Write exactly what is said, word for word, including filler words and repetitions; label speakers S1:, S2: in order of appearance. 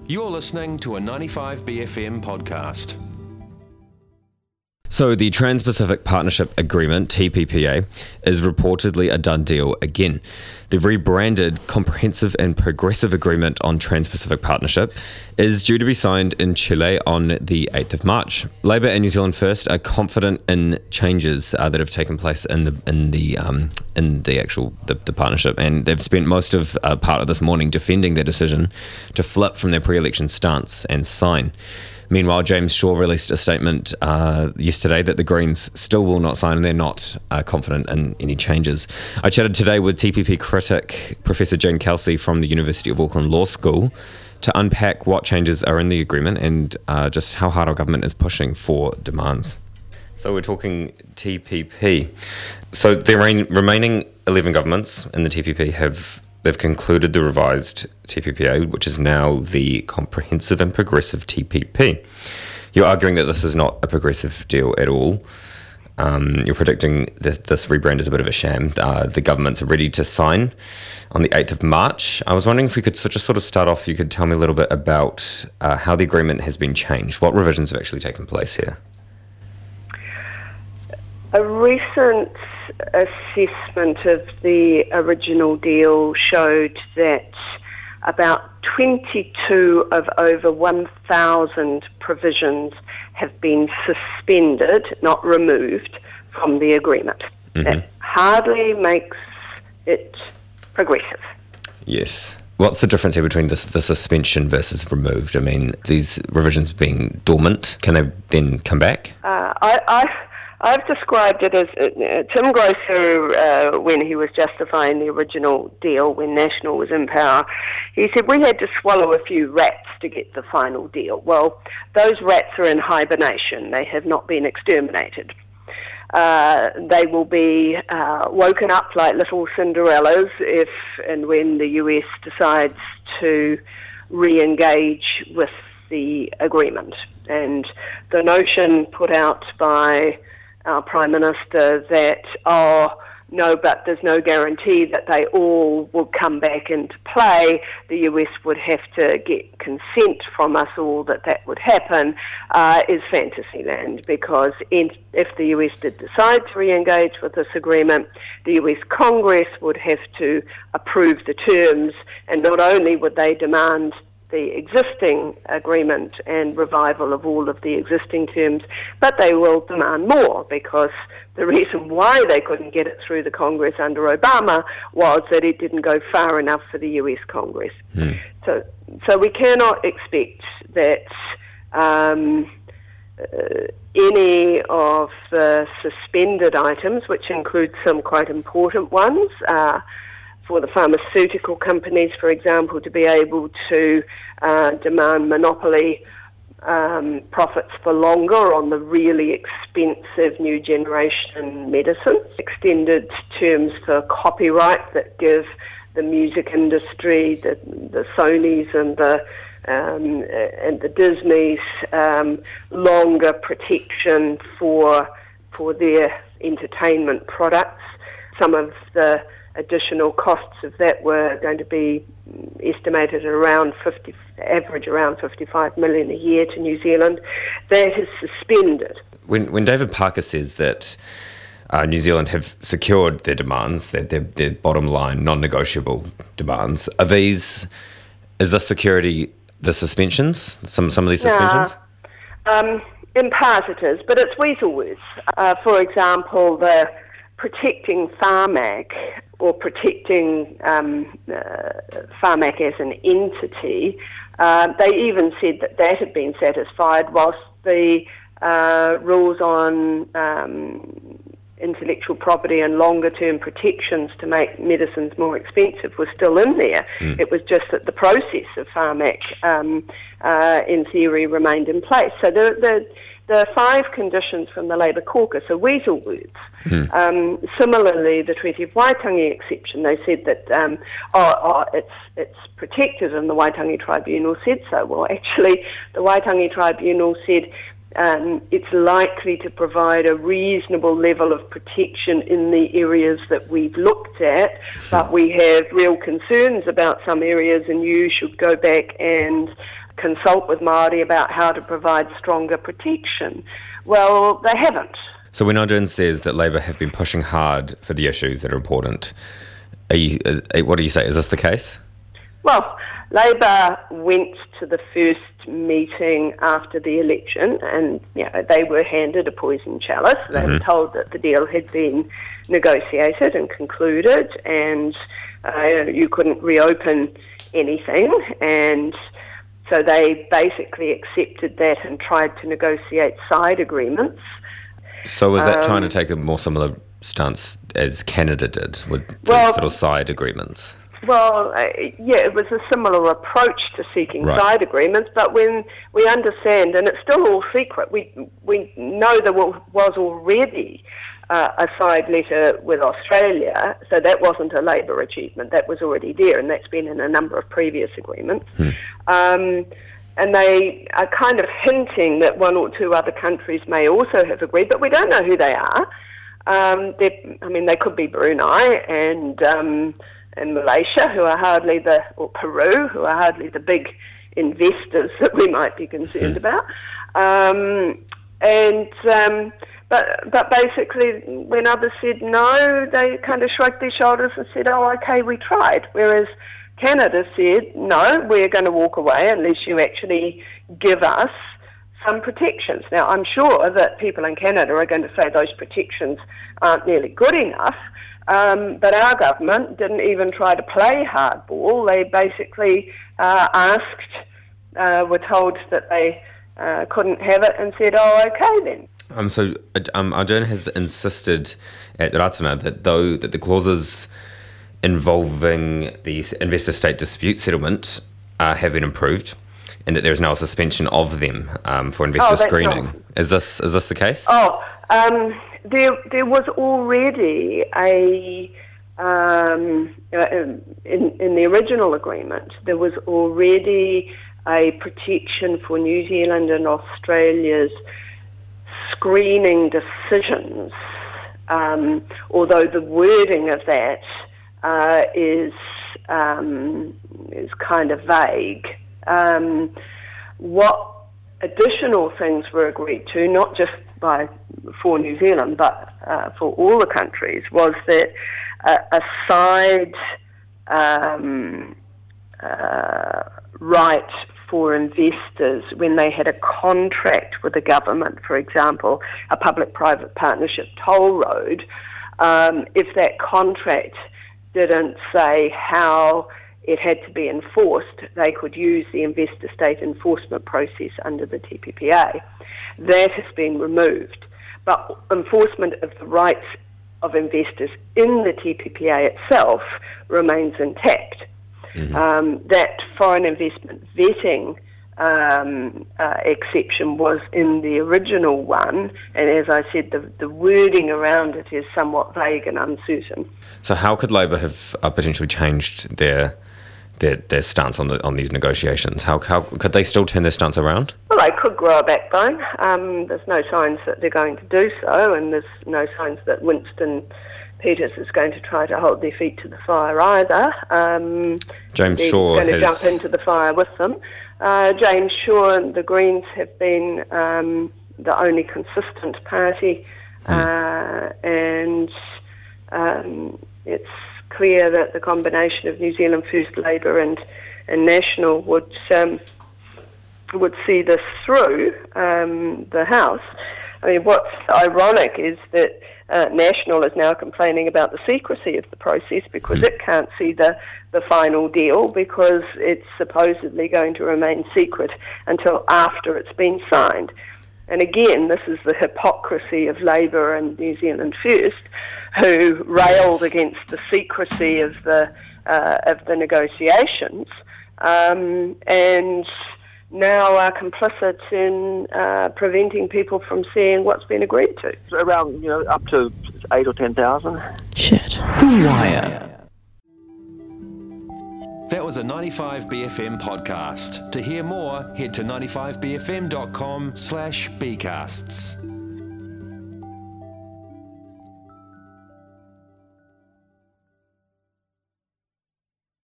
S1: You're listening to a ninety-five B F M podcast.
S2: So the Trans-Pacific Partnership Agreement, T P P A, is reportedly a done deal again. The rebranded Comprehensive and Progressive Agreement on Trans-Pacific Partnership is due to be signed in Chile on the eighth of March. Labour and New Zealand First are confident in changes uh, that have taken place in the in the um, in the actual the, the partnership, and they've spent most of uh, part of this morning defending their decision to flip from their pre-election stance and sign. Meanwhile, James Shaw released a statement uh, yesterday that the Greens still will not sign and they're not uh, confident in any changes. I chatted today with T P P critic Professor Jane Kelsey from the University of Auckland Law School to unpack what changes are in the agreement and uh, just how hard our government is pushing for demands. So we're talking T P P. So the re- remaining eleven governments in the T P P have They've concluded the revised T P P A, which is now the Comprehensive and Progressive T P P. You're arguing that this is not a progressive deal at all. Um, you're predicting that this rebrand is a bit of a sham. Uh, the governments are ready to sign on the eighth of March. I was wondering if we could so just sort of start off, you could tell me a little bit about uh, how the agreement has been changed. What revisions have actually taken place here?
S3: A recent assessment of the original deal showed that about twenty-two of over one thousand provisions have been suspended, not removed, from the agreement. Mm-hmm. That hardly makes it progressive.
S2: Yes. What's the difference here between this, the suspension versus removed? I mean, these revisions being dormant, can they then come back?
S3: Uh, I... I I've described it as uh, Tim Grosser, uh, when he was justifying the original deal when National was in power, he said we had to swallow a few rats to get the final deal. Well, those rats are in hibernation. They have not been exterminated. Uh, they will be uh, woken up like little Cinderellas if and when the U S decides to re-engage with the agreement. And the notion put out by our Prime Minister that, oh, no, but there's no guarantee that they all will come back into play. The U S would have to get consent from us all that that would happen, uh, is fantasy land, because in, if the U S did decide to re-engage with this agreement, the U S Congress would have to approve the terms, and not only would they demand the existing agreement and revival of all of the existing terms, but they will demand more, because the reason why they couldn't get it through the Congress under Obama was that it didn't go far enough for the U S Congress. Mm. So, so we cannot expect that um, uh, any of the suspended items, which include some quite important ones, uh, for the pharmaceutical companies, for example, to be able to uh, demand monopoly um, profits for longer on the really expensive new generation medicine. Extended terms for copyright that give the music industry, the, the Sonys and the um, and the Disneys um, longer protection for for their entertainment products. Some of the additional costs of that were going to be estimated at around fifty, average around fifty-five million a year to New Zealand. That is suspended.
S2: When when David Parker says that uh, New Zealand have secured their demands, their, their their bottom line, non-negotiable demands, are these, is this security the suspensions? Some some of these suspensions?
S3: No. Um, in part it is, but it's weasel words. Uh, for example, the protecting Pharmac, or protecting um, uh, Pharmac as an entity, uh, they even said that that had been satisfied, whilst the uh, rules on um, intellectual property and longer-term protections to make medicines more expensive were still in there. Mm. It was just that the process of Pharmac, um, uh, in theory, remained in place. So the, the The five conditions from the Labour caucus are weasel words. Hmm. Um, similarly, the Treaty of Waitangi exception, they said that um, oh, oh, it's it's protected, and the Waitangi Tribunal said so. Well, actually, the Waitangi Tribunal said um, it's likely to provide a reasonable level of protection in the areas that we've looked at, but we have real concerns about some areas, and you should go back and consult with Māori about how to provide stronger protection. Well, they haven't.
S2: So when Ardern says that Labour have been pushing hard for the issues that are important, are you, uh, what do you say? Is this the case?
S3: Well, Labour went to the first meeting after the election and you know, they were handed a poison chalice. They mm-hmm. were told that the deal had been negotiated and concluded and uh, you couldn't reopen anything, and so they basically accepted that and tried to negotiate side agreements.
S2: So was that
S3: um,
S2: trying to take a more similar stance as Canada did with these
S3: well,
S2: little side agreements?
S3: Well, uh, yeah, it was a similar approach to seeking
S2: right.
S3: side agreements, but when we understand, and it's still all secret, we we know there was already uh, a side letter with Australia, so that wasn't a Labour achievement, that was already there, and that's been in a number of previous agreements. Hmm. Um, and they are kind of hinting that one or two other countries may also have agreed, but we don't know who they are. Um, I mean, they could be Brunei and... Um, and Malaysia, who are hardly the, or Peru, who are hardly the big investors that we might be concerned
S2: hmm.
S3: about. Um, and um, but but basically, when others said no, they kind of shrugged their shoulders and said, "Oh, okay, we tried." Whereas Canada said, "No, we're going to walk away unless you actually give us some protections." Now, I'm sure that people in Canada are going to say those protections aren't nearly good enough. Um, but our government didn't even try to play hardball. They basically uh, asked, uh, were told that they uh, couldn't have it and said, oh, okay then.
S2: Um, so um, Ardern has insisted at Ratana that though that the clauses involving the investor-state dispute settlement uh, have been improved and that there is now a suspension of them um, for investor
S3: oh,
S2: screening.
S3: Not...
S2: Is this is this the case?
S3: Oh, um... There, there was already a, um, in, in the original agreement, there was already a protection for New Zealand and Australia's screening decisions, um, although the wording of that uh, is, um, is kind of vague. Um, what additional things were agreed to, not just by for New Zealand, but uh, for all the countries, was that uh, a side um, uh, right for investors when they had a contract with the government, for example, a public-private partnership toll road, um, if that contract didn't say how it had to be enforced, they could use the investor-state enforcement process under the T P P A. That has been removed. But enforcement of the rights of investors in the T P P A itself remains intact. Mm-hmm. Um, that foreign investment vetting um, uh, exception was in the original one, and as I said, the, the wording around it is somewhat vague and uncertain.
S2: So how could Labour have uh, potentially changed their Their, their stance on the on these negotiations? How, how could they still turn their stance around?
S3: Well, they could grow a backbone. Um, there's no signs that they're going to do so, and there's no signs that Winston Peters is going to try to hold their feet to the fire either. Um,
S2: James
S3: they're
S2: Shaw
S3: going to
S2: has...
S3: jump into the fire with them. Uh, James Shaw and the Greens have been um, the only consistent party, hmm. uh, and um, it's clear that the combination of New Zealand First Labour and, and National would um, would see this through um, the House. I mean, what's ironic is that uh, National is now complaining about the secrecy of the process because it can't see the, the final deal because it's supposedly going to remain secret until after it's been signed. And again, this is the hypocrisy of Labour and New Zealand First, who railed against the secrecy of the uh, of the negotiations, um, and now are complicit in uh, preventing people from seeing what's been agreed to.
S4: Around, you know, up to eight or ten thousand.
S5: Shit. The Wire.
S1: That was a ninety-five B F M podcast. To hear more, head to ninety-five b f m dot com slash bcasts.